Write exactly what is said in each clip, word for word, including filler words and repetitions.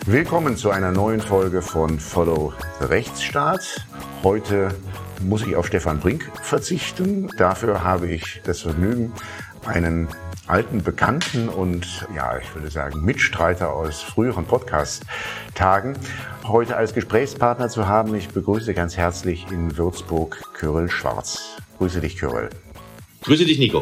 Willkommen zu einer neuen Folge von Follow the Rechtsstaat. Heute muss ich auf Stefan Brink verzichten. Dafür habe ich das Vergnügen, einen alten Bekannten und, ja, ich würde sagen, Mitstreiter aus früheren Podcast-Tagen heute als Gesprächspartner zu haben. Ich begrüße ganz herzlich in Würzburg Kyrill Schwarz. Grüße dich, Kyrill. Grüße dich, Nico.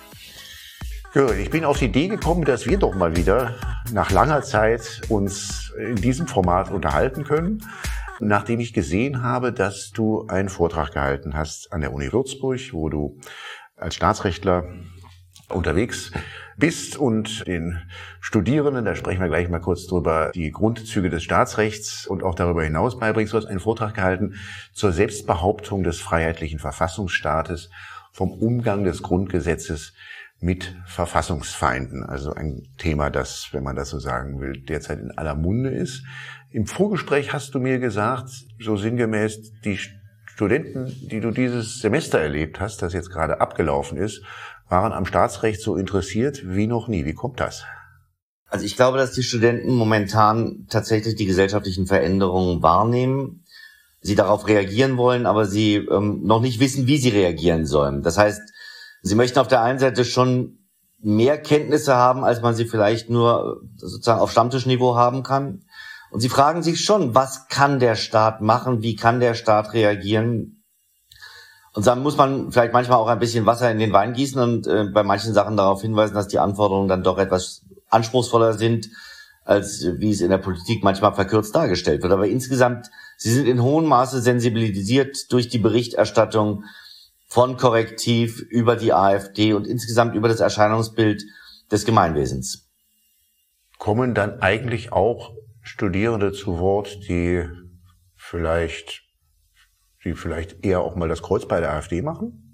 Kyrill, ich bin auf die Idee gekommen, dass wir doch mal wieder nach langer Zeit uns in diesem Format unterhalten können, nachdem ich gesehen habe, dass du einen Vortrag gehalten hast an der Uni Würzburg, wo du als Staatsrechtler unterwegs bist und den Studierenden, da sprechen wir gleich mal kurz drüber, die Grundzüge des Staatsrechts und auch darüber hinaus beibringst. Du hast einen Vortrag gehalten zur Selbstbehauptung des freiheitlichen Verfassungsstaates, vom Umgang des Grundgesetzes mit Verfassungsfeinden. Also ein Thema, das, wenn man das so sagen will, derzeit in aller Munde ist. Im Vorgespräch hast du mir gesagt, so sinngemäß, die Studenten, die du dieses Semester erlebt hast, das jetzt gerade abgelaufen ist, waren am Staatsrecht so interessiert wie noch nie. Wie kommt das? Also ich glaube, dass die Studenten momentan tatsächlich die gesellschaftlichen Veränderungen wahrnehmen, sie darauf reagieren wollen, aber sie ähm, noch nicht wissen, wie sie reagieren sollen. Das heißt, sie möchten auf der einen Seite schon mehr Kenntnisse haben, als man sie vielleicht nur sozusagen auf Stammtischniveau haben kann. Und sie fragen sich schon, was kann der Staat machen? Wie kann der Staat reagieren? Und dann muss man vielleicht manchmal auch ein bisschen Wasser in den Wein gießen und äh, bei manchen Sachen darauf hinweisen, dass die Anforderungen dann doch etwas anspruchsvoller sind, als wie es in der Politik manchmal verkürzt dargestellt wird. Aber insgesamt, sie sind in hohem Maße sensibilisiert durch die Berichterstattung von Korrektiv über die AfD und insgesamt über das Erscheinungsbild des Gemeinwesens. Kommen dann eigentlich auch Studierende zu Wort, die vielleicht, die vielleicht eher auch mal das Kreuz bei der AfD machen?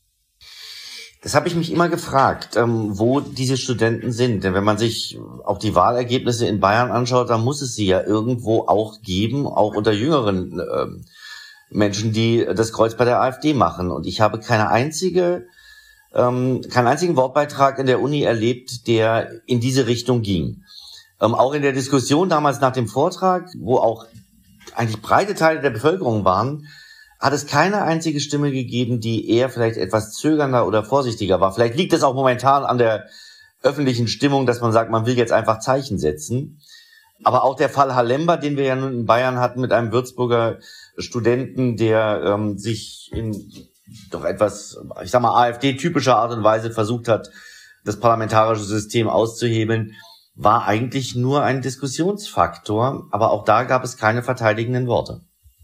Das habe ich mich immer gefragt, ähm, wo diese Studenten sind. Denn wenn man sich auch die Wahlergebnisse in Bayern anschaut, dann muss es sie ja irgendwo auch geben, auch unter jüngeren ähm, Menschen, die das Kreuz bei der AfD machen. Und ich habe keine einzige, ähm, keinen einzigen Wortbeitrag in der Uni erlebt, der in diese Richtung ging. Ähm, auch in der Diskussion damals nach dem Vortrag, wo auch eigentlich breite Teile der Bevölkerung waren, hat es keine einzige Stimme gegeben, die eher vielleicht etwas zögernder oder vorsichtiger war. Vielleicht liegt es auch momentan an der öffentlichen Stimmung, dass man sagt, man will jetzt einfach Zeichen setzen. Aber auch der Fall Halemba, den wir ja nun in Bayern hatten mit einem Würzburger Studenten, der ähm, sich in doch etwas, ich sag mal, AfD-typischer Art und Weise versucht hat, das parlamentarische System auszuhebeln, war eigentlich nur ein Diskussionsfaktor. Aber auch da gab es keine verteidigenden Worte.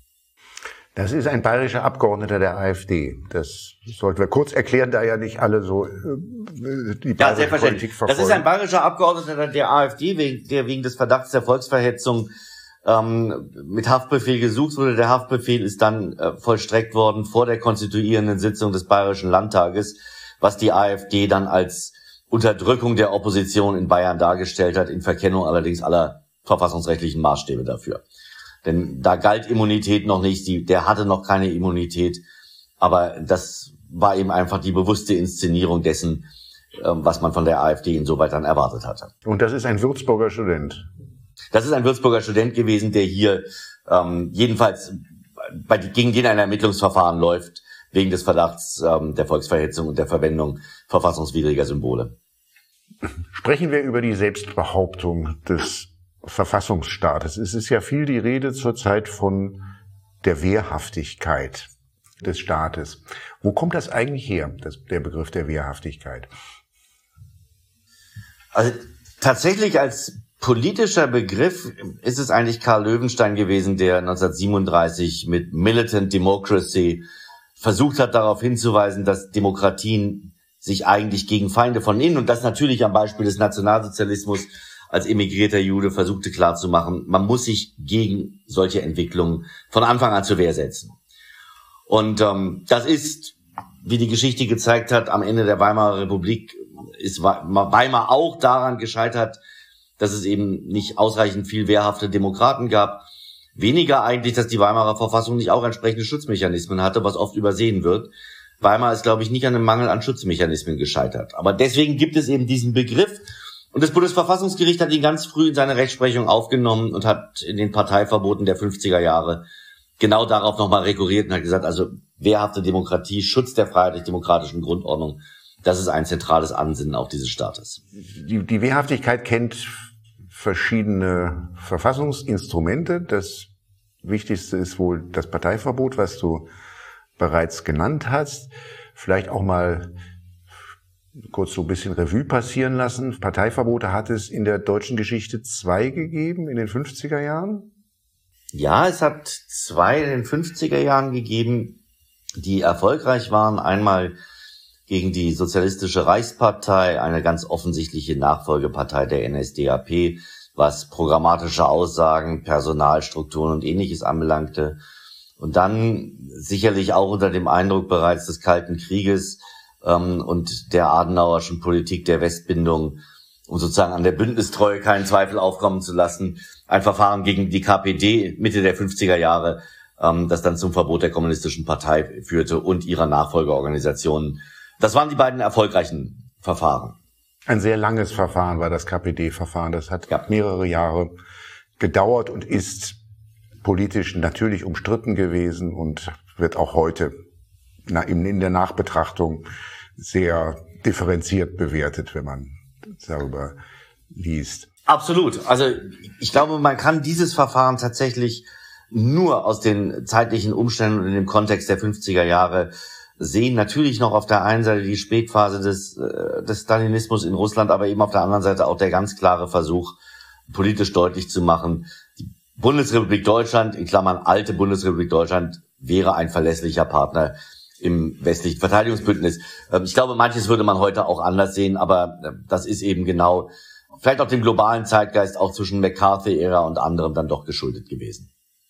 Das ist ein bayerischer Abgeordneter der AfD. Das sollten wir kurz erklären, da ja nicht alle so äh, die bayerische ja, selbstverständlich. Politik verfolgen. Das ist ein bayerischer Abgeordneter der AfD, der wegen des Verdachts der Volksverhetzung ähm, mit Haftbefehl gesucht wurde. Der Haftbefehl ist dann äh, vollstreckt worden vor der konstituierenden Sitzung des Bayerischen Landtages, was die AfD dann als Unterdrückung der Opposition in Bayern dargestellt hat, in Verkennung allerdings aller verfassungsrechtlichen Maßstäbe dafür. Denn da galt Immunität noch nicht, die, der hatte noch keine Immunität, aber das war eben einfach die bewusste Inszenierung dessen, was man von der AfD insoweit dann erwartet hatte. Und das ist ein Würzburger Student? Das ist ein Würzburger Student gewesen, der hier ähm, jedenfalls bei, gegen den ein Ermittlungsverfahren läuft, wegen des Verdachts ähm, der Volksverhetzung und der Verwendung verfassungswidriger Symbole. Sprechen wir über die Selbstbehauptung des Verfassungsstaates. Es ist ja viel die Rede zurzeit von der Wehrhaftigkeit des Staates. Wo kommt das eigentlich her, das, der Begriff der Wehrhaftigkeit? Also tatsächlich als politischer Begriff ist es eigentlich Karl Löwenstein gewesen, der neunzehnhundertsiebenunddreißig mit Militant Democracy versucht hat, darauf hinzuweisen, dass Demokratien sich eigentlich gegen Feinde von innen, und das natürlich am Beispiel des Nationalsozialismus, als emigrierter Jude versuchte klarzumachen, man muss sich gegen solche Entwicklungen von Anfang an zur Wehr setzen. Und ähm, das ist, wie die Geschichte gezeigt hat, am Ende der Weimarer Republik ist Weimar auch daran gescheitert, dass es eben nicht ausreichend viel wehrhafte Demokraten gab. Weniger eigentlich, dass die Weimarer Verfassung nicht auch entsprechende Schutzmechanismen hatte, was oft übersehen wird. Weimar ist, glaube ich, nicht an einem Mangel an Schutzmechanismen gescheitert. Aber deswegen gibt es eben diesen Begriff. Und das Bundesverfassungsgericht hat ihn ganz früh in seine Rechtsprechung aufgenommen und hat in den Parteiverboten der fünfziger Jahre genau darauf nochmal rekurriert und hat gesagt, also wehrhafte Demokratie, Schutz der freiheitlich-demokratischen Grundordnung, das ist ein zentrales Ansinnen auch dieses Staates. Die, die Wehrhaftigkeit kennt verschiedene Verfassungsinstrumente. Das Wichtigste ist wohl das Parteiverbot, was du bereits genannt hast. Vielleicht auch mal kurz so ein bisschen Revue passieren lassen. Parteiverbote hat es in der deutschen Geschichte zwei gegeben in den fünfziger Jahren? Ja, es hat zwei in den fünfziger Jahren gegeben, die erfolgreich waren. Einmal gegen die Sozialistische Reichspartei, eine ganz offensichtliche Nachfolgepartei der N S D A P, was programmatische Aussagen, Personalstrukturen und Ähnliches anbelangte. Und dann sicherlich auch unter dem Eindruck bereits des Kalten Krieges ähm, und der Adenauerschen Politik der Westbindung, um sozusagen an der Bündnistreue keinen Zweifel aufkommen zu lassen, ein Verfahren gegen die K P D Mitte der fünfziger Jahre, ähm, das dann zum Verbot der Kommunistischen Partei führte und ihrer Nachfolgeorganisationen. Das waren die beiden erfolgreichen Verfahren. Ein sehr langes Verfahren war das K P D-Verfahren. Das hat ja. mehrere Jahre gedauert und ist politisch natürlich umstritten gewesen und wird auch heute in der Nachbetrachtung sehr differenziert bewertet, wenn man darüber liest. Absolut. Also ich glaube, man kann dieses Verfahren tatsächlich nur aus den zeitlichen Umständen und in dem Kontext der fünfziger Jahre sehen. Natürlich noch auf der einen Seite die Spätphase des, äh, des Stalinismus in Russland, aber eben auf der anderen Seite auch der ganz klare Versuch, politisch deutlich zu machen, die Bundesrepublik Deutschland, in Klammern alte Bundesrepublik Deutschland, wäre ein verlässlicher Partner im westlichen Verteidigungsbündnis. Ähm, ich glaube, manches würde man heute auch anders sehen, aber äh, das ist eben genau, vielleicht auch dem globalen Zeitgeist, auch zwischen McCarthy-Ära und anderem dann doch geschuldet gewesen.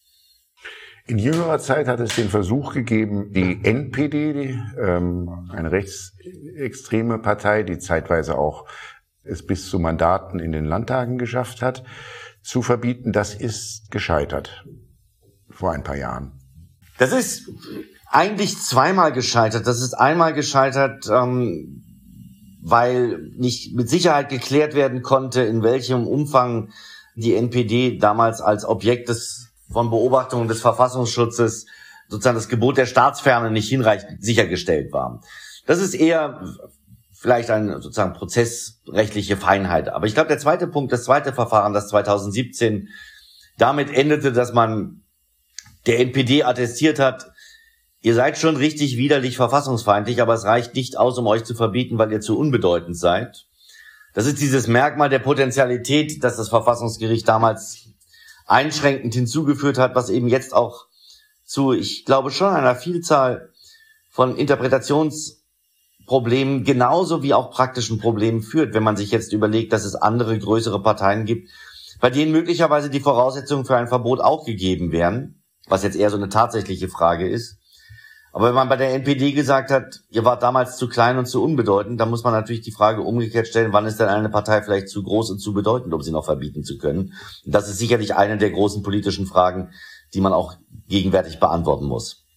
In jüngerer Zeit hat es den Versuch gegeben, die N P D, die, ähm, eine rechtsextreme Partei, die zeitweise auch es bis zu Mandaten in den Landtagen geschafft hat, zu verbieten. Das ist gescheitert vor ein paar Jahren. Das ist eigentlich zweimal gescheitert. Das ist einmal gescheitert, ähm, weil nicht mit Sicherheit geklärt werden konnte, in welchem Umfang die N P D damals als Objekt des von Beobachtungen des Verfassungsschutzes sozusagen das Gebot der Staatsferne nicht hinreichend sichergestellt war. Das ist eher vielleicht eine sozusagen prozessrechtliche Feinheit. Aber ich glaube, der zweite Punkt, das zweite Verfahren, das zweitausendsiebzehn, damit endete, dass man der N P D attestiert hat, ihr seid schon richtig widerlich verfassungsfeindlich, aber es reicht nicht aus, um euch zu verbieten, weil ihr zu unbedeutend seid. Das ist dieses Merkmal der Potentialität, das das Verfassungsgericht damals einschränkend hinzugeführt hat, was eben jetzt auch zu, ich glaube schon, einer Vielzahl von Interpretationsproblemen genauso wie auch praktischen Problemen führt, wenn man sich jetzt überlegt, dass es andere größere Parteien gibt, bei denen möglicherweise die Voraussetzungen für ein Verbot auch gegeben wären, was jetzt eher so eine tatsächliche Frage ist. Aber wenn man bei der N P D gesagt hat, ihr wart damals zu klein und zu unbedeutend, dann muss man natürlich die Frage umgekehrt stellen, wann ist denn eine Partei vielleicht zu groß und zu bedeutend, um sie noch verbieten zu können? Und das ist sicherlich eine der großen politischen Fragen, die man auch gegenwärtig beantworten muss.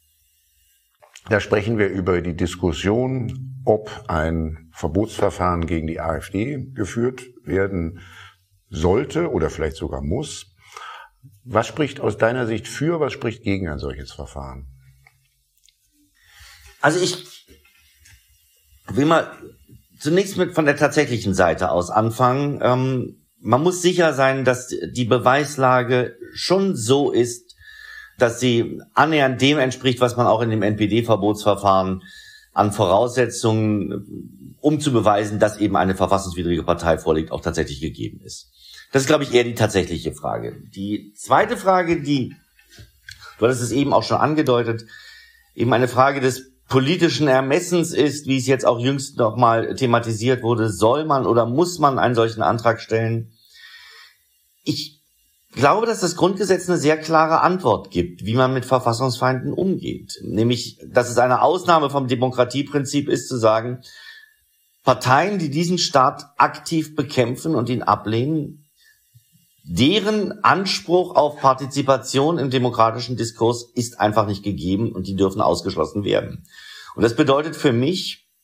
Da sprechen wir über die Diskussion, ob ein Verbotsverfahren gegen die AfD geführt werden sollte oder vielleicht sogar muss. Was spricht aus deiner Sicht für, was spricht gegen ein solches Verfahren? Also ich will mal zunächst mit von der tatsächlichen Seite aus anfangen. Ähm, man muss sicher sein, dass die Beweislage schon so ist, dass sie annähernd dem entspricht, was man auch in dem N P D-Verbotsverfahren an Voraussetzungen, um zu beweisen, dass eben eine verfassungswidrige Partei vorliegt, auch tatsächlich gegeben ist. Das ist, glaube ich, eher die tatsächliche Frage. Die zweite Frage, die, du hattest es eben auch schon angedeutet, eben eine Frage des politischen Ermessens ist, wie es jetzt auch jüngst nochmal thematisiert wurde, soll man oder muss man einen solchen Antrag stellen? Ich glaube, dass das Grundgesetz eine sehr klare Antwort gibt, wie man mit Verfassungsfeinden umgeht. Nämlich, dass es eine Ausnahme vom Demokratieprinzip ist, zu sagen, Parteien, die diesen Staat aktiv bekämpfen und ihn ablehnen, deren Anspruch auf Partizipation im demokratischen Diskurs ist einfach nicht gegeben und die dürfen ausgeschlossen werden. Und das bedeutet für mich,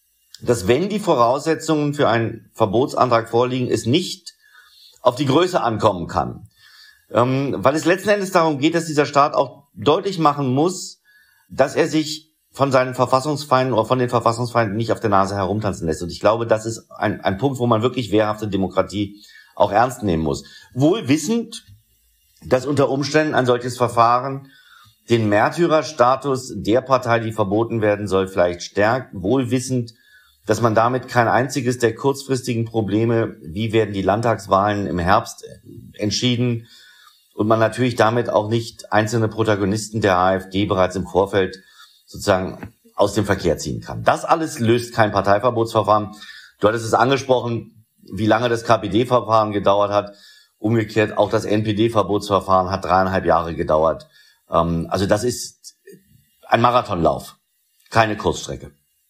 dass wenn die Voraussetzungen für einen Verbotsantrag vorliegen, es nicht auf die Größe ankommen kann. Ähm, weil es letzten Endes darum geht, dass dieser Staat auch deutlich machen muss, dass er sich von seinen Verfassungsfeinden oder von den Verfassungsfeinden nicht auf der Nase herumtanzen lässt. Und ich glaube, das ist ein, ein Punkt, wo man wirklich wehrhafte Demokratie auch ernst nehmen muss. Wohl wissend, dass unter Umständen ein solches Verfahren den Märtyrerstatus der Partei, die verboten werden soll, vielleicht stärkt. Wohl wissend, dass man damit kein einziges der kurzfristigen Probleme, wie werden die Landtagswahlen im Herbst entschieden, und man natürlich damit auch nicht einzelne Protagonisten der AfD bereits im Vorfeld sozusagen aus dem Verkehr ziehen kann. Das alles löst kein Parteiverbotsverfahren. Du hattest es angesprochen, wie lange das K P D-Verfahren gedauert hat. Umgekehrt, auch das N P D-Verbotsverfahren hat dreieinhalb Jahre gedauert. Also das ist ein Marathonlauf, keine Kurzstrecke.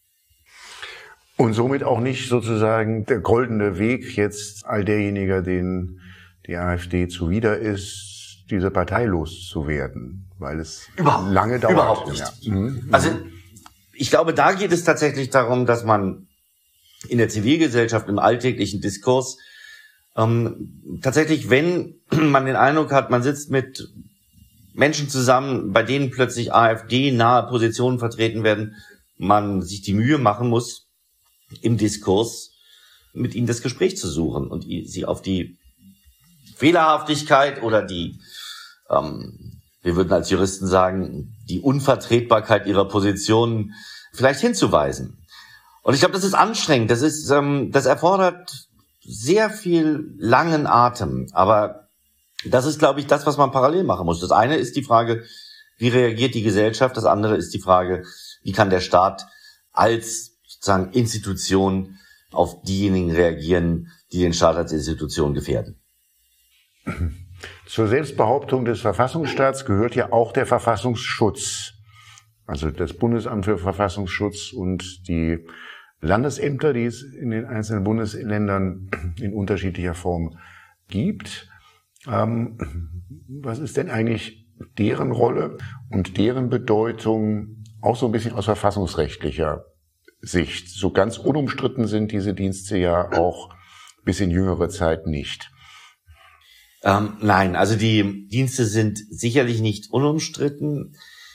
Und somit auch nicht sozusagen der goldene Weg jetzt all derjenigen, denen die AfD zuwider ist, diese Partei loszuwerden, weil es überhaupt, lange dauert. Überhaupt nicht. Ja. Mhm. Also ich glaube, da geht es tatsächlich darum, dass man in der Zivilgesellschaft, im alltäglichen Diskurs ähm, tatsächlich, wenn man den Eindruck hat, man sitzt mit Menschen zusammen, bei denen plötzlich AfD-nahe Positionen vertreten werden, man sich die Mühe machen muss, im Diskurs mit ihnen das Gespräch zu suchen und sie auf die Fehlerhaftigkeit oder die, ähm, wir würden als Juristen sagen, die Unvertretbarkeit ihrer Positionen vielleicht hinzuweisen. Und ich glaube, das ist anstrengend. Das ist, ähm, das erfordert sehr viel langen Atem. Aber das ist, glaube ich, das, was man parallel machen muss. Das eine ist die Frage, wie reagiert die Gesellschaft? Das andere ist die Frage, wie kann der Staat als sozusagen Institution auf diejenigen reagieren, die den Staat als Institution gefährden. Zur Selbstbehauptung des Verfassungsstaats gehört ja auch der Verfassungsschutz. Also das Bundesamt für Verfassungsschutz und die Landesämter, die es in den einzelnen Bundesländern in unterschiedlicher Form gibt. Ähm, was ist denn eigentlich deren Rolle und deren Bedeutung auch so ein bisschen aus verfassungsrechtlicher Sicht? So ganz unumstritten sind diese Dienste ja auch bis in jüngere Zeit nicht. Ähm, nein, also die Dienste sind sicherlich nicht unumstritten.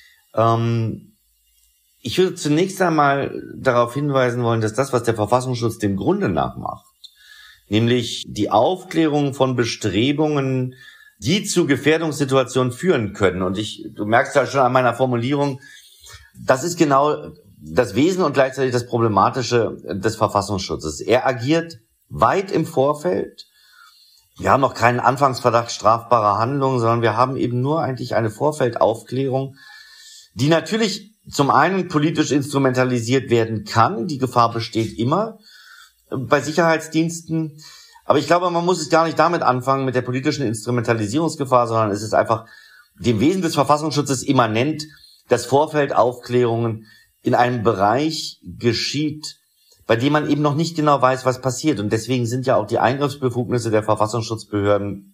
Ähm, ich würde zunächst einmal darauf hinweisen wollen, dass das, was der Verfassungsschutz dem Grunde nach macht, nämlich die Aufklärung von Bestrebungen, die zu Gefährdungssituationen führen können. Und ich, du merkst ja schon an meiner Formulierung, das ist genau das Wesen und gleichzeitig das Problematische des Verfassungsschutzes. Er agiert weit im Vorfeld. Wir haben noch keinen Anfangsverdacht strafbarer Handlungen, sondern wir haben eben nur eigentlich eine Vorfeldaufklärung, die natürlich zum einen politisch instrumentalisiert werden kann. Die Gefahr besteht immer bei Sicherheitsdiensten. Aber ich glaube, man muss es gar nicht damit anfangen, mit der politischen Instrumentalisierungsgefahr, sondern es ist einfach dem Wesen des Verfassungsschutzes immanent, dass Vorfeldaufklärungen in einem Bereich geschieht, bei dem man eben noch nicht genau weiß, was passiert. Und deswegen sind ja auch die Eingriffsbefugnisse der Verfassungsschutzbehörden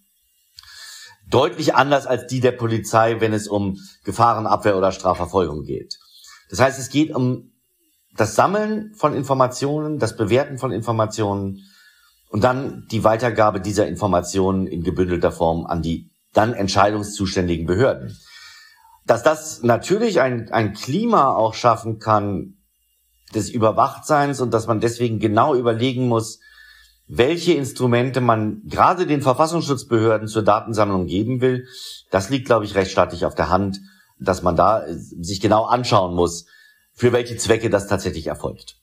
deutlich anders als die der Polizei, wenn es um Gefahrenabwehr oder Strafverfolgung geht. Das heißt, es geht um das Sammeln von Informationen, das Bewerten von Informationen und dann die Weitergabe dieser Informationen in gebündelter Form an die dann entscheidungszuständigen Behörden. Dass das natürlich ein, ein Klima auch schaffen kann des Überwachtseins und dass man deswegen genau überlegen muss, welche Instrumente man gerade den Verfassungsschutzbehörden zur Datensammlung geben will, das liegt, glaube ich, rechtsstaatlich auf der Hand, dass man da sich genau anschauen muss, für welche Zwecke das tatsächlich erfolgt.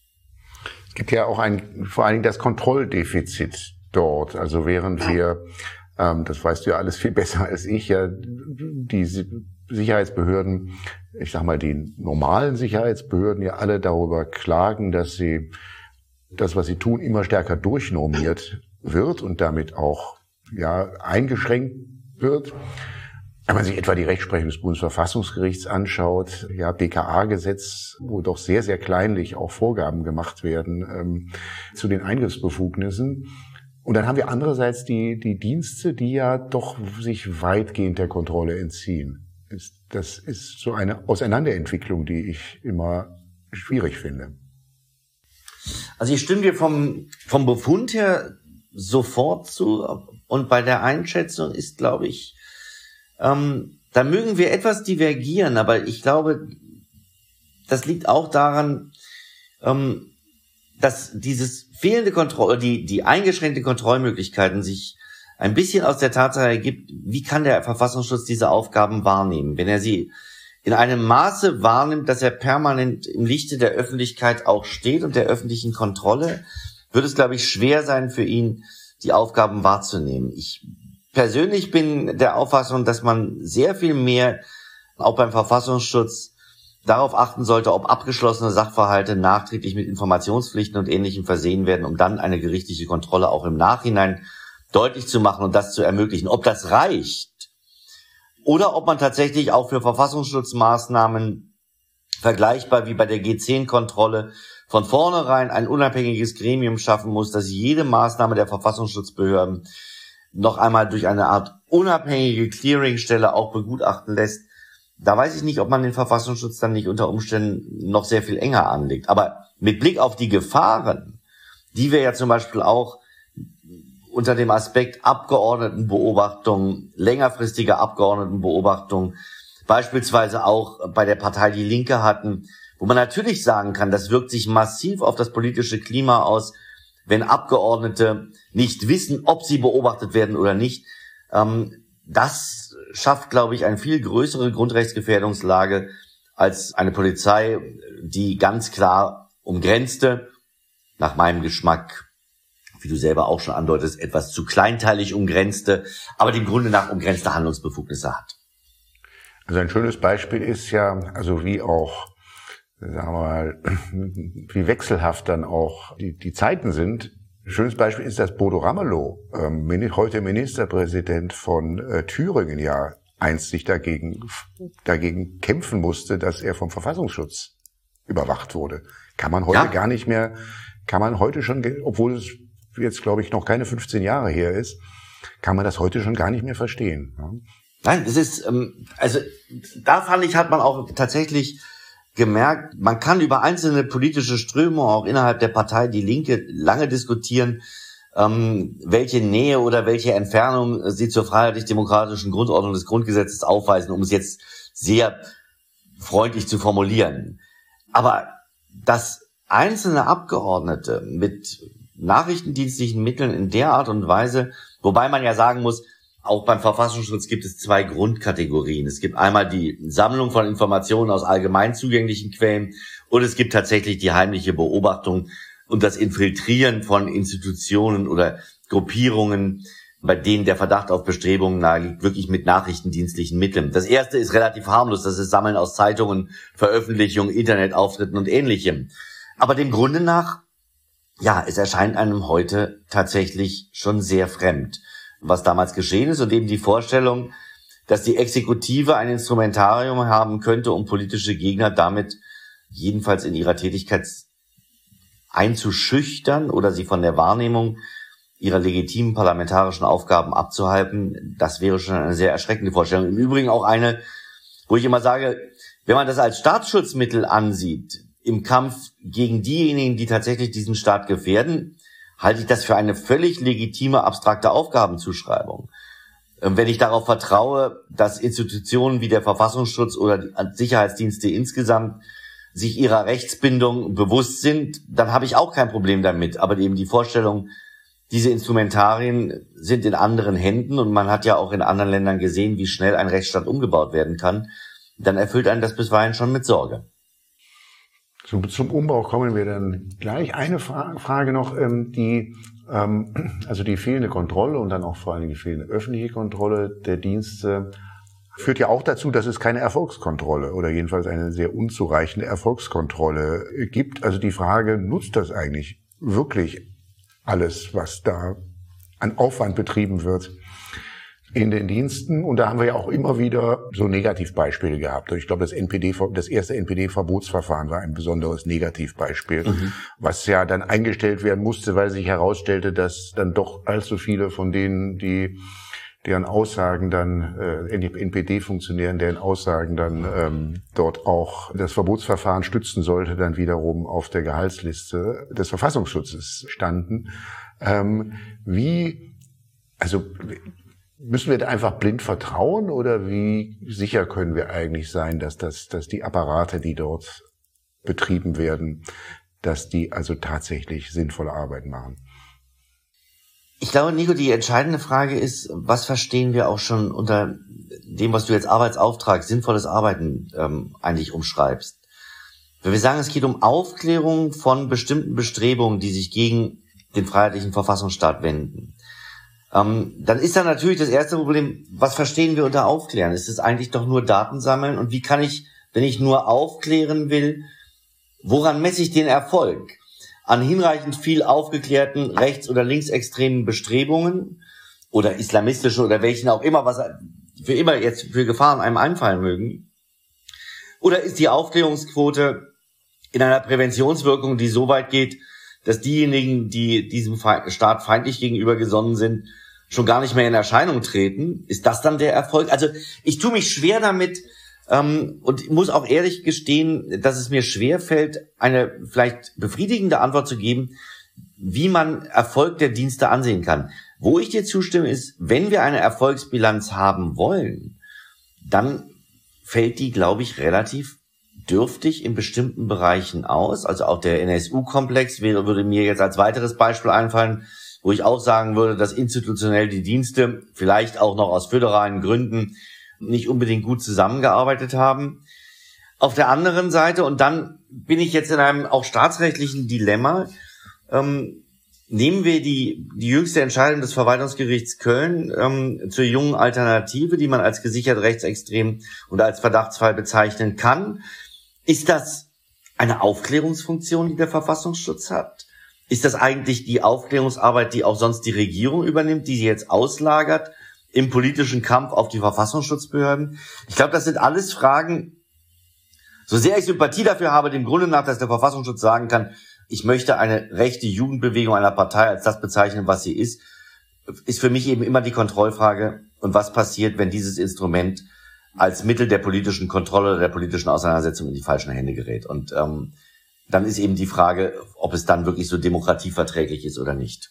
Es gibt ja auch ein, vor allen Dingen das Kontrolldefizit dort. Also während wir, ähm, das weißt du ja alles viel besser als ich, ja die Sicherheitsbehörden, ich sag mal die normalen Sicherheitsbehörden ja alle darüber klagen, dass sie das, was sie tun, immer stärker durchnormiert wird und damit auch ja eingeschränkt wird. Wenn man sich etwa die Rechtsprechung des Bundesverfassungsgerichts anschaut, ja B K A-Gesetz, wo doch sehr, sehr kleinlich auch Vorgaben gemacht werden ähm, zu den Eingriffsbefugnissen. Und dann haben wir andererseits die die Dienste, die ja doch sich weitgehend der Kontrolle entziehen. Das ist so eine Auseinanderentwicklung, die ich immer schwierig finde. Also ich stimme dir vom, vom Befund her sofort zu. Und bei der Einschätzung ist, glaube ich, ähm, da mögen wir etwas divergieren, aber ich glaube, das liegt auch daran, ähm, dass dieses fehlende Kontrolle, die, die eingeschränkte Kontrollmöglichkeiten sich ein bisschen aus der Tatsache ergibt, wie kann der Verfassungsschutz diese Aufgaben wahrnehmen? Wenn er sie in einem Maße wahrnimmt, dass er permanent im Lichte der Öffentlichkeit auch steht und der öffentlichen Kontrolle, wird es, glaube ich, schwer sein für ihn, die Aufgaben wahrzunehmen. Ich persönlich bin der Auffassung, dass man sehr viel mehr auch beim Verfassungsschutz darauf achten sollte, ob abgeschlossene Sachverhalte nachträglich mit Informationspflichten und Ähnlichem versehen werden, um dann eine gerichtliche Kontrolle auch im Nachhinein deutlich zu machen und das zu ermöglichen. Ob das reicht oder ob man tatsächlich auch für Verfassungsschutzmaßnahmen vergleichbar wie bei der G zehn Kontrolle von vornherein ein unabhängiges Gremium schaffen muss, das jede Maßnahme der Verfassungsschutzbehörden noch einmal durch eine Art unabhängige Clearingstelle auch begutachten lässt. Da weiß ich nicht, ob man den Verfassungsschutz dann nicht unter Umständen noch sehr viel enger anlegt. Aber mit Blick auf die Gefahren, die wir ja zum Beispiel auch unter dem Aspekt Abgeordnetenbeobachtung, längerfristige Abgeordnetenbeobachtung, beispielsweise auch bei der Partei Die Linke hatten, wo man natürlich sagen kann, das wirkt sich massiv auf das politische Klima aus, wenn Abgeordnete nicht wissen, ob sie beobachtet werden oder nicht. Das schafft, glaube ich, eine viel größere Grundrechtsgefährdungslage als eine Polizei, die ganz klar umgrenzte, nach meinem Geschmack, wie du selber auch schon andeutest, etwas zu kleinteilig umgrenzte, aber dem Grunde nach umgrenzte Handlungsbefugnisse hat. Also ein schönes Beispiel ist ja, also wie auch, sagen wir mal, wie wechselhaft dann auch die, die Zeiten sind. Ein schönes Beispiel ist, dass Bodo Ramelow, ähm, heute Ministerpräsident von äh, Thüringen, ja einst sich dagegen, dagegen kämpfen musste, dass er vom Verfassungsschutz überwacht wurde. Kann man heute ja. gar nicht mehr, kann man heute schon, obwohl es jetzt, glaube ich, noch keine fünfzehn Jahre her ist, kann man das heute schon gar nicht mehr verstehen. Ja? Nein, das ist, ähm, also da fand ich, hat man auch tatsächlich gemerkt, man kann über einzelne politische Strömungen auch innerhalb der Partei Die Linke lange diskutieren, ähm, welche Nähe oder welche Entfernung sie zur freiheitlich-demokratischen Grundordnung des Grundgesetzes aufweisen, um es jetzt sehr freundlich zu formulieren. Aber dass einzelne Abgeordnete mit nachrichtendienstlichen Mitteln in der Art und Weise, wobei man ja sagen muss, auch beim Verfassungsschutz gibt es zwei Grundkategorien. Es gibt einmal die Sammlung von Informationen aus allgemein zugänglichen Quellen und es gibt tatsächlich die heimliche Beobachtung und das Infiltrieren von Institutionen oder Gruppierungen, bei denen der Verdacht auf Bestrebungen naheliegt, wirklich mit nachrichtendienstlichen Mitteln. Das erste ist relativ harmlos, das ist Sammeln aus Zeitungen, Veröffentlichungen, Internetauftritten und Ähnlichem. Aber dem Grunde nach, ja, es erscheint einem heute tatsächlich schon sehr fremd, was damals geschehen ist und eben die Vorstellung, dass die Exekutive ein Instrumentarium haben könnte, um politische Gegner damit jedenfalls in ihrer Tätigkeit einzuschüchtern oder sie von der Wahrnehmung ihrer legitimen parlamentarischen Aufgaben abzuhalten. Das wäre schon eine sehr erschreckende Vorstellung. Im Übrigen auch eine, wo ich immer sage, wenn man das als Staatsschutzmittel ansieht, im Kampf gegen diejenigen, die tatsächlich diesen Staat gefährden, halte ich das für eine völlig legitime, abstrakte Aufgabenzuschreibung. Wenn ich darauf vertraue, dass Institutionen wie der Verfassungsschutz oder die Sicherheitsdienste insgesamt sich ihrer Rechtsbindung bewusst sind, dann habe ich auch kein Problem damit. Aber eben die Vorstellung, diese Instrumentarien sind in anderen Händen und man hat ja auch in anderen Ländern gesehen, wie schnell ein Rechtsstaat umgebaut werden kann, dann erfüllt einen das bisweilen schon mit Sorge. Zum, zum Umbau kommen wir dann gleich. Eine Fra- Frage noch, ähm, die, ähm, also die fehlende Kontrolle und dann auch vor allem die fehlende öffentliche Kontrolle der Dienste führt ja auch dazu, dass es keine Erfolgskontrolle oder jedenfalls eine sehr unzureichende Erfolgskontrolle gibt. Also die Frage, nutzt das eigentlich wirklich alles, was da an Aufwand betrieben wird in den Diensten? Und da haben wir ja auch immer wieder so Negativbeispiele gehabt. Ich glaube, das N P D, das erste N P D-Verbotsverfahren war ein besonderes Negativbeispiel, mhm. was ja dann eingestellt werden musste, weil sich herausstellte, dass dann doch allzu viele von denen, die deren Aussagen dann, äh, N P D-Funktionären, deren Aussagen dann ähm, dort auch das Verbotsverfahren stützen sollte, dann wiederum auf der Gehaltsliste des Verfassungsschutzes standen. Ähm, wie, also müssen wir da einfach blind vertrauen oder wie sicher können wir eigentlich sein, dass das, dass die Apparate, die dort betrieben werden, dass die also tatsächlich sinnvolle Arbeit machen? Ich glaube, Nico, die entscheidende Frage ist, was verstehen wir auch schon unter dem, was du jetzt Arbeitsauftrag, sinnvolles Arbeiten ähm, eigentlich umschreibst. Wenn wir sagen, es geht um Aufklärung von bestimmten Bestrebungen, die sich gegen den freiheitlichen Verfassungsstaat wenden, ähm, dann ist da natürlich das erste Problem, was verstehen wir unter Aufklären? Ist es eigentlich doch nur Daten sammeln? Und wie kann ich, wenn ich nur aufklären will, woran messe ich den Erfolg? An hinreichend viel aufgeklärten rechts- oder linksextremen Bestrebungen oder islamistische oder welchen auch immer, was für immer jetzt für Gefahren einem einfallen mögen? Oder ist die Aufklärungsquote in einer Präventionswirkung, die so weit geht, dass diejenigen, die diesem Staat feindlich gegenüber gesonnen sind, schon gar nicht mehr in Erscheinung treten? Ist das dann der Erfolg? Also ich tue mich schwer damit, Ähm, und muss auch ehrlich gestehen, dass es mir schwerfällt, eine vielleicht befriedigende Antwort zu geben, wie man Erfolg der Dienste ansehen kann. Wo ich dir zustimme, ist, wenn wir eine Erfolgsbilanz haben wollen, dann fällt die, glaube ich, relativ dürftig in bestimmten Bereichen aus. Also auch der N S U-Komplex wäre, würde mir jetzt als weiteres Beispiel einfallen, wo ich auch sagen würde, dass institutionell die Dienste vielleicht auch noch aus föderalen Gründen nicht unbedingt gut zusammengearbeitet haben. Auf der anderen Seite, und dann bin ich jetzt in einem auch staatsrechtlichen Dilemma, ähm, nehmen wir die, die jüngste Entscheidung des Verwaltungsgerichts Köln ähm, zur jungen Alternative, die man als gesichert rechtsextrem und als Verdachtsfall bezeichnen kann. Ist das eine Aufklärungsfunktion, die der Verfassungsschutz hat? Ist das eigentlich die Aufklärungsarbeit, die auch sonst die Regierung übernimmt, die sie jetzt auslagert im politischen Kampf auf die Verfassungsschutzbehörden? Ich glaube, das sind alles Fragen, so sehr ich Sympathie dafür habe, dem Grunde nach, dass der Verfassungsschutz sagen kann, ich möchte eine rechte Jugendbewegung einer Partei als das bezeichnen, was sie ist, ist für mich eben immer die Kontrollfrage, und was passiert, wenn dieses Instrument als Mittel der politischen Kontrolle oder der politischen Auseinandersetzung in die falschen Hände gerät. Und ähm, dann ist eben die Frage, ob es dann wirklich so demokratieverträglich ist oder nicht.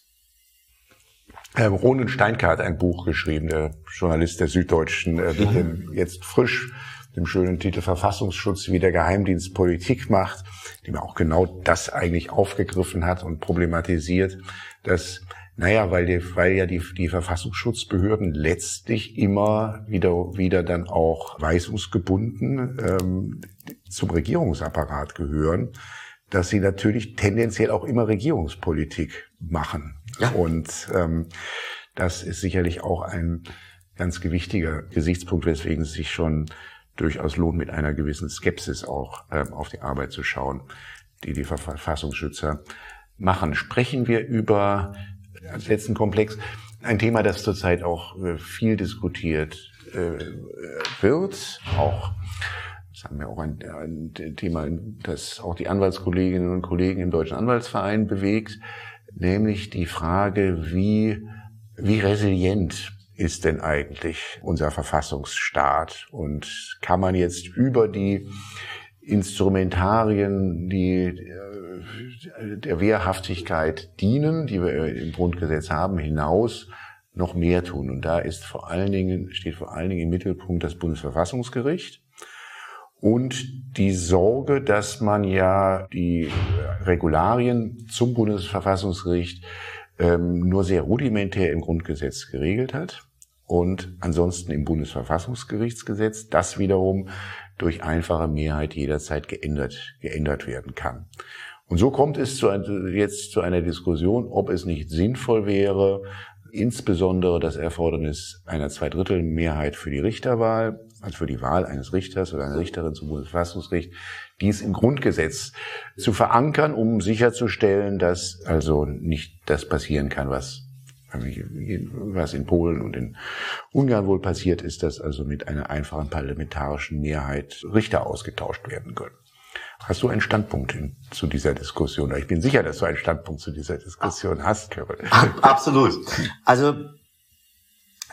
Ähm, Ronen Steinke hat ein Buch geschrieben, der Journalist der Süddeutschen, äh, mit dem jetzt frisch, dem schönen Titel Verfassungsschutz, wie der Geheimdienst Politik macht, dem auch genau das eigentlich aufgegriffen hat und problematisiert, dass, naja, weil, die, weil ja die, die Verfassungsschutzbehörden letztlich immer wieder, wieder dann auch weisungsgebunden ähm, zum Regierungsapparat gehören, dass sie natürlich tendenziell auch immer Regierungspolitik machen. Ja. Und ähm, das ist sicherlich auch ein ganz gewichtiger Gesichtspunkt, weswegen es sich schon durchaus lohnt, mit einer gewissen Skepsis auch ähm, auf die Arbeit zu schauen, die die Verfassungsschützer machen. Sprechen wir über als letzten Komplex ein Thema, das zurzeit auch äh, viel diskutiert äh, wird, auch das haben wir auch ein, ein Thema, das auch die Anwaltskolleginnen und Kollegen im Deutschen Anwaltsverein bewegt, nämlich die Frage, wie, wie resilient ist denn eigentlich unser Verfassungsstaat? Und kann man jetzt über die Instrumentarien, die der Wehrhaftigkeit dienen, die wir im Grundgesetz haben, hinaus noch mehr tun? Und da ist vor allen Dingen, steht vor allen Dingen im Mittelpunkt das Bundesverfassungsgericht. Und die Sorge, dass man ja die Regularien zum Bundesverfassungsgericht ähm, nur sehr rudimentär im Grundgesetz geregelt hat und ansonsten im Bundesverfassungsgerichtsgesetz, das wiederum durch einfache Mehrheit jederzeit geändert, geändert werden kann. Und so kommt es zu, jetzt zu einer Diskussion, ob es nicht sinnvoll wäre, insbesondere das Erfordernis einer Zweidrittelmehrheit für die Richterwahl, also für die Wahl eines Richters oder einer Richterin zum Bundesverfassungsgericht, dies im Grundgesetz zu verankern, um sicherzustellen, dass also nicht das passieren kann, was, was in Polen und in Ungarn wohl passiert ist, dass also mit einer einfachen parlamentarischen Mehrheit Richter ausgetauscht werden können. Hast du einen Standpunkt in, zu dieser Diskussion? Ich bin sicher, dass du einen Standpunkt zu dieser Diskussion hast, Körper. Absolut. Also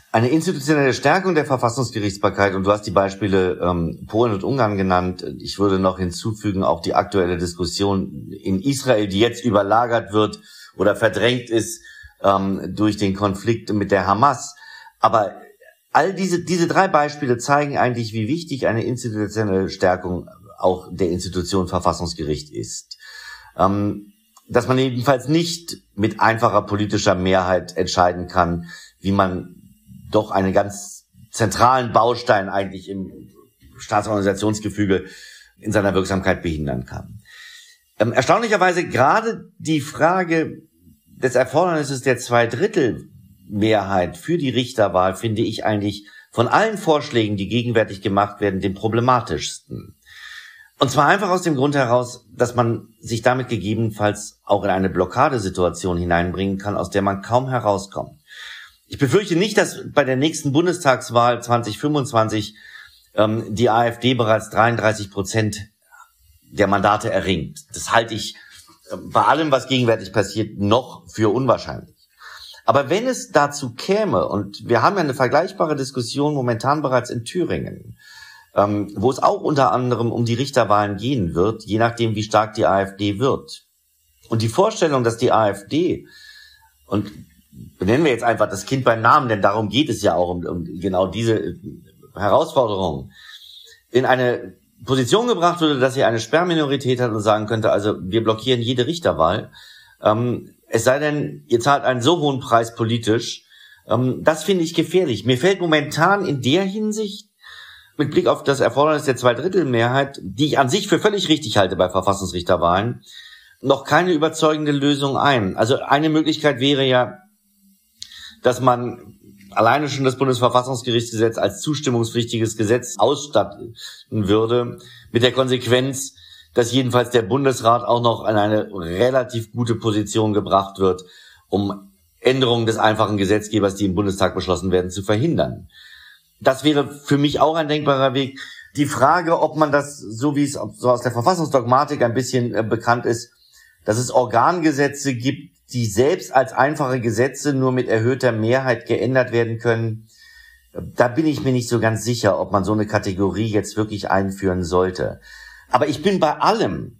Eine institutionelle Stärkung der Verfassungsgerichtsbarkeit, und du hast die Beispiele ähm, Polen und Ungarn genannt. Ich würde noch hinzufügen, auch die aktuelle Diskussion in Israel, die jetzt überlagert wird oder verdrängt ist ähm, durch den Konflikt mit der Hamas. Aber all diese diese drei Beispiele zeigen eigentlich, wie wichtig eine institutionelle Stärkung auch der Institution Verfassungsgericht ist. Ähm, dass man jedenfalls nicht mit einfacher politischer Mehrheit entscheiden kann, wie man doch einen ganz zentralen Baustein eigentlich im Staatsorganisationsgefüge in seiner Wirksamkeit behindern kann. Ähm, erstaunlicherweise gerade die Frage des Erfordernisses der Zweidrittelmehrheit für die Richterwahl finde ich eigentlich von allen Vorschlägen, die gegenwärtig gemacht werden, den problematischsten. Und zwar einfach aus dem Grund heraus, dass man sich damit gegebenenfalls auch in eine Blockadesituation hineinbringen kann, aus der man kaum herauskommt. Ich befürchte nicht, dass bei der nächsten Bundestagswahl zwanzig fünfundzwanzig ähm, die AfD bereits dreiunddreißig Prozent der Mandate erringt. Das halte ich äh, bei allem, was gegenwärtig passiert, noch für unwahrscheinlich. Aber wenn es dazu käme, und wir haben ja eine vergleichbare Diskussion momentan bereits in Thüringen, ähm, wo es auch unter anderem um die Richterwahlen gehen wird, je nachdem, wie stark die AfD wird. Und die Vorstellung, dass die AfD, und benennen wir jetzt einfach das Kind beim Namen, denn darum geht es ja auch um, um genau diese Herausforderung, in eine Position gebracht würde, dass sie eine Sperrminorität hat und sagen könnte, also wir blockieren jede Richterwahl, ähm, es sei denn, ihr zahlt einen so hohen Preis politisch, ähm, das finde ich gefährlich. Mir fällt momentan in der Hinsicht, mit Blick auf das Erfordernis der Zweidrittelmehrheit, die ich an sich für völlig richtig halte bei Verfassungsrichterwahlen, noch keine überzeugende Lösung ein. Also eine Möglichkeit wäre ja, dass man alleine schon das Bundesverfassungsgerichtsgesetz als zustimmungspflichtiges Gesetz ausstatten würde, mit der Konsequenz, dass jedenfalls der Bundesrat auch noch an eine relativ gute Position gebracht wird, um Änderungen des einfachen Gesetzgebers, die im Bundestag beschlossen werden, zu verhindern. Das wäre für mich auch ein denkbarer Weg. Die Frage, ob man das, so wie es so aus der Verfassungsdogmatik ein bisschen äh, bekannt ist, dass es Organgesetze gibt, die selbst als einfache Gesetze nur mit erhöhter Mehrheit geändert werden können, da bin ich mir nicht so ganz sicher, ob man so eine Kategorie jetzt wirklich einführen sollte. Aber ich bin bei allem,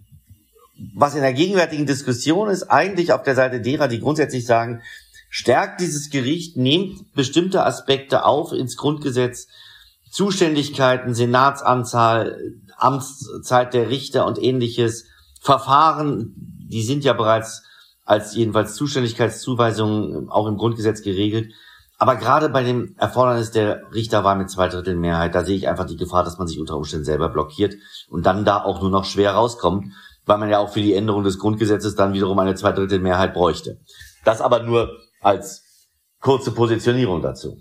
was in der gegenwärtigen Diskussion ist, eigentlich auf der Seite derer, die grundsätzlich sagen, stärkt dieses Gericht, nehmt bestimmte Aspekte auf ins Grundgesetz, Zuständigkeiten, Senatsanzahl, Amtszeit der Richter und ähnliches, Verfahren, die sind ja bereits als jedenfalls Zuständigkeitszuweisungen auch im Grundgesetz geregelt. Aber gerade bei dem Erfordernis der Richterwahl mit Zweidrittelmehrheit, da sehe ich einfach die Gefahr, dass man sich unter Umständen selber blockiert und dann da auch nur noch schwer rauskommt, weil man ja auch für die Änderung des Grundgesetzes dann wiederum eine Zweidrittelmehrheit bräuchte. Das aber nur als kurze Positionierung dazu.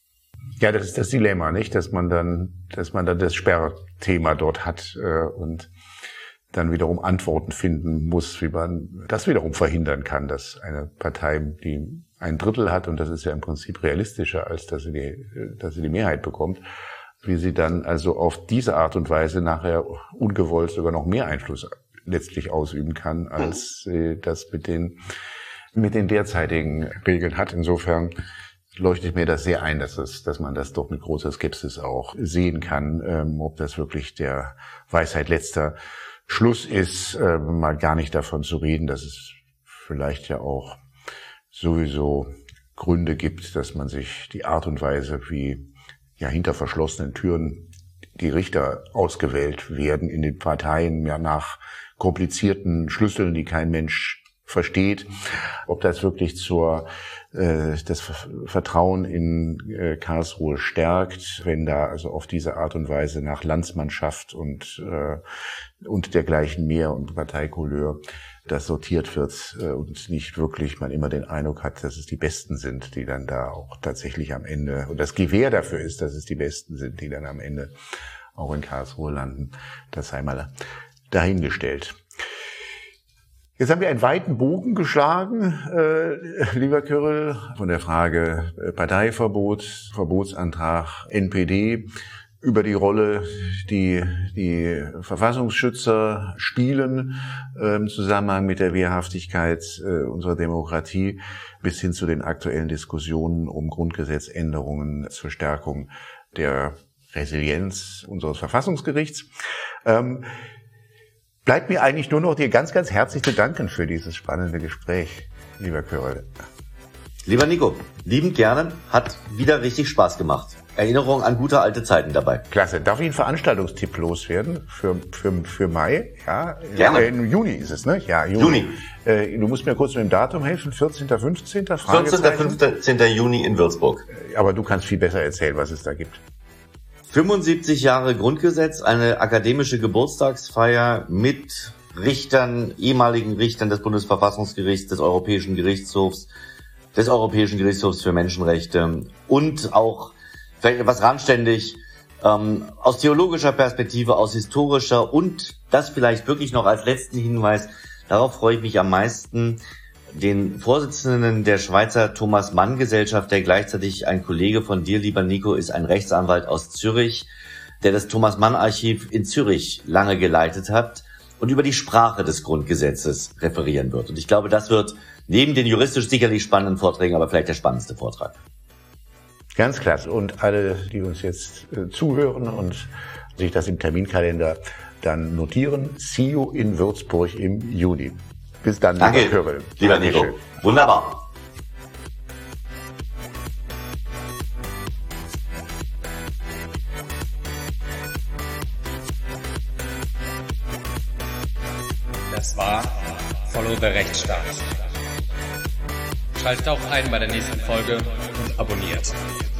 Ja, das ist das Dilemma, nicht, dass man dann, dass man dann das Sperrthema dort hat äh, und dann wiederum Antworten finden muss, wie man das wiederum verhindern kann, dass eine Partei, die ein Drittel hat, und das ist ja im Prinzip realistischer, als dass sie die, dass sie die Mehrheit bekommt, wie sie dann also auf diese Art und Weise nachher ungewollt sogar noch mehr Einfluss letztlich ausüben kann, als sie das mit den, mit den derzeitigen Regeln hat. Insofern leuchtet mir das sehr ein, dass es, dass man das doch mit großer Skepsis auch sehen kann, ähm, ob das wirklich der Weisheit letzter Schluss ist, äh, mal gar nicht davon zu reden, dass es vielleicht ja auch sowieso Gründe gibt, dass man sich die Art und Weise, wie ja hinter verschlossenen Türen die Richter ausgewählt werden in den Parteien, ja nach komplizierten Schlüsseln, die kein Mensch versteht, ob das wirklich zur äh, das Vertrauen in äh, Karlsruhe stärkt, wenn da also auf diese Art und Weise nach Landsmannschaft und äh, und dergleichen mehr und Parteikouleur das sortiert wird äh, und nicht wirklich man immer den Eindruck hat, dass es die Besten sind, die dann da auch tatsächlich am Ende, und das Gewähr dafür ist, dass es die Besten sind, die dann am Ende auch in Karlsruhe landen. Das sei mal dahingestellt. Jetzt haben wir einen weiten Bogen geschlagen, äh, lieber Kyrill, von der Frage äh, Parteiverbot, Verbotsantrag N P D, über die Rolle, die die Verfassungsschützer spielen äh, im Zusammenhang mit der Wehrhaftigkeit äh, unserer Demokratie bis hin zu den aktuellen Diskussionen um Grundgesetzänderungen zur Stärkung der Resilienz unseres Verfassungsgerichts. Ähm, bleibt mir eigentlich nur noch dir ganz, ganz herzlich zu danken für dieses spannende Gespräch, lieber Körrel. Lieber Nico, liebend gerne, hat wieder richtig Spaß gemacht. Erinnerung an gute alte Zeiten dabei. Klasse. Darf ich einen Veranstaltungstipp loswerden für, für, für Mai? Ja, gerne. Äh, Im Juni ist es, ne? Ja, Juni. Juni. Äh, du musst mir kurz mit dem Datum helfen. vierzehnter, fünfzehnter vierzehnter, fünfzehnter Juni in Würzburg. Aber du kannst viel besser erzählen, was es da gibt. fünfundsiebzig Jahre Grundgesetz, eine akademische Geburtstagsfeier mit Richtern, ehemaligen Richtern des Bundesverfassungsgerichts, des Europäischen Gerichtshofs, des Europäischen Gerichtshofs für Menschenrechte und auch vielleicht etwas randständig, ähm, aus theologischer Perspektive, aus historischer und das vielleicht wirklich noch als letzten Hinweis, darauf freue ich mich am meisten, den Vorsitzenden der Schweizer Thomas Mann Gesellschaft, der gleichzeitig ein Kollege von dir, lieber Nico, ist, ein Rechtsanwalt aus Zürich, der das Thomas Mann Archiv in Zürich lange geleitet hat und über die Sprache des Grundgesetzes referieren wird. Und ich glaube, das wird neben den juristisch sicherlich spannenden Vorträgen aber vielleicht der spannendste Vortrag. Ganz klasse. Und alle, die uns jetzt äh, zuhören und sich das im Terminkalender dann notieren, see you in Würzburg im Juni. Bis dann, Danke, lieber Körrel. Lieber Nico. Wunderbar. Das war Follow the Rechtsstaat. Schaltet auch ein bei der nächsten Folge und abonniert.